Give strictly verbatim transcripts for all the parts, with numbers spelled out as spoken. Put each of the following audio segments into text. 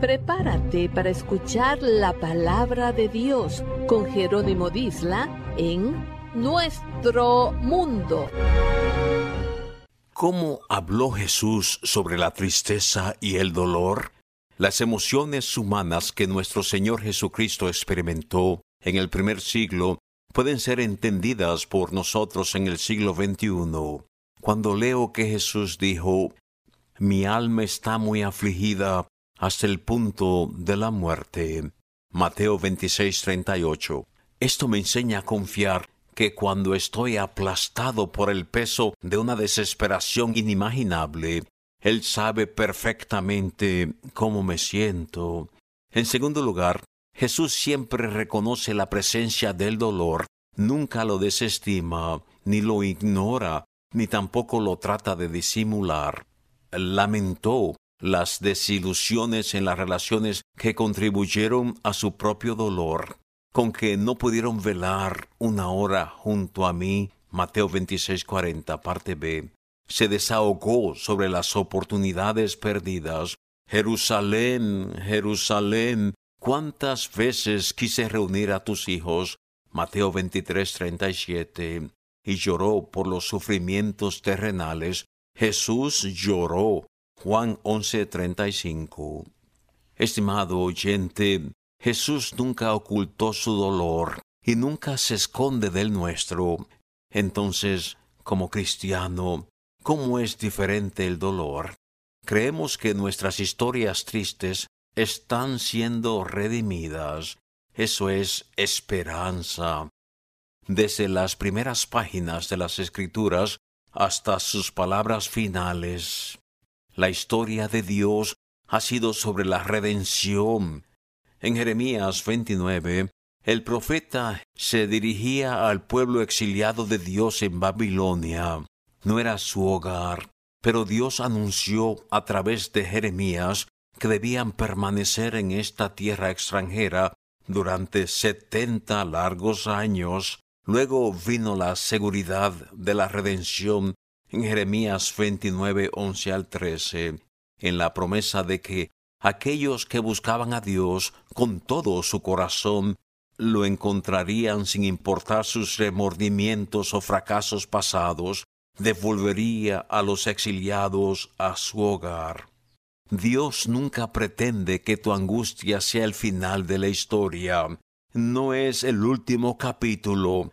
Prepárate para escuchar la palabra de Dios con Jerónimo Disla en Nuestro Mundo. ¿Cómo habló Jesús sobre la tristeza y el dolor? Las emociones humanas que nuestro Señor Jesucristo experimentó en el primer siglo pueden ser entendidas por nosotros en el siglo veintiuno. Cuando leo que Jesús dijo, «Mi alma está muy afligida hasta el punto de la muerte». Mateo veintiséis, treinta y ocho. Esto me enseña a confiar que cuando estoy aplastado por el peso de una desesperación inimaginable, Él sabe perfectamente cómo me siento. En segundo lugar, Jesús siempre reconoce la presencia del dolor, nunca lo desestima, ni lo ignora, ni tampoco lo trata de disimular. Lamentó las desilusiones en las relaciones que contribuyeron a su propio dolor, con que no pudieron velar una hora junto a mí, Mateo veintiséis, cuarenta, parte B. Se desahogó sobre las oportunidades perdidas. Jerusalén, Jerusalén, ¿cuántas veces quise reunir a tus hijos? Mateo veintitrés, treinta y siete. Y lloró por los sufrimientos terrenales. Jesús lloró. Juan once, treinta y cinco. Estimado oyente, Jesús nunca ocultó su dolor y nunca se esconde del nuestro. Entonces, como cristiano, ¿cómo es diferente el dolor? Creemos que nuestras historias tristes están siendo redimidas. Eso es esperanza. Desde las primeras páginas de las Escrituras hasta sus palabras finales, la historia de Dios ha sido sobre la redención. En Jeremías veintinueve, el profeta se dirigía al pueblo exiliado de Dios en Babilonia. No era su hogar, pero Dios anunció a través de Jeremías que debían permanecer en esta tierra extranjera durante setenta largos años. Luego vino la seguridad de la redención en Jeremías veintinueve, once al trece, en la promesa de que aquellos que buscaban a Dios con todo su corazón lo encontrarían sin importar sus remordimientos o fracasos pasados, devolvería a los exiliados a su hogar. Dios nunca pretende que tu angustia sea el final de la historia. No es el último capítulo.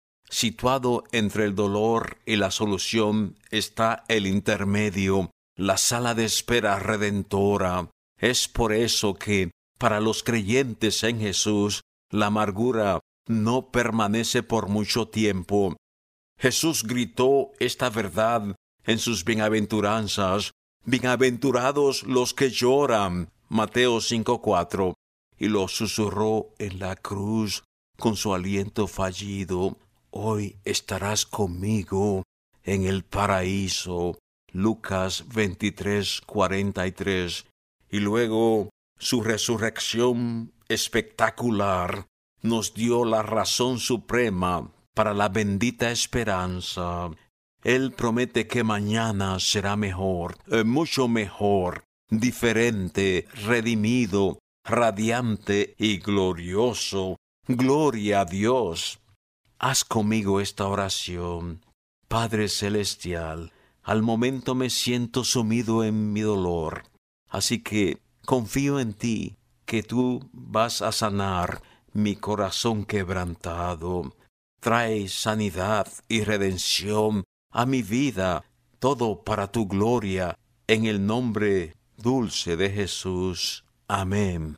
Situado entre el dolor y la solución está el intermedio, la sala de espera redentora. Es por eso que, para los creyentes en Jesús, la amargura no permanece por mucho tiempo. Jesús gritó esta verdad en sus bienaventuranzas. Bienaventurados los que lloran, Mateo cinco, cuatro, y lo susurró en la cruz con su aliento fallido. Hoy estarás conmigo en el paraíso, Lucas veintitrés, cuarenta y tres. Y luego su resurrección espectacular nos dio la razón suprema para la bendita esperanza. Él promete que mañana será mejor, eh, mucho mejor, diferente, redimido, radiante y glorioso. Gloria a Dios. Haz conmigo esta oración. Padre Celestial, al momento me siento sumido en mi dolor, así que confío en ti, que tú vas a sanar mi corazón quebrantado. Trae sanidad y redención a mi vida, todo para tu gloria, en el nombre dulce de Jesús. Amén.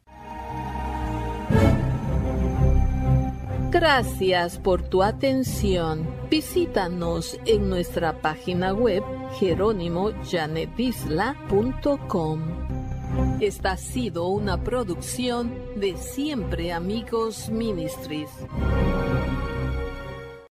Gracias por tu atención. Visítanos en nuestra página web jerónimo janet disla punto com. Esta ha sido una producción de Siempre Amigos Ministries.